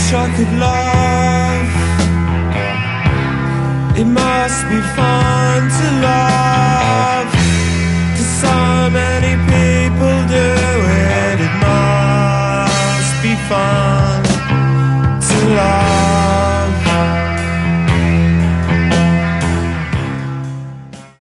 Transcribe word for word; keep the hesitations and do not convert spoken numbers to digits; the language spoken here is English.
wish I could love. It must be fun to love, 'cause so many people do it. It must be fun to love.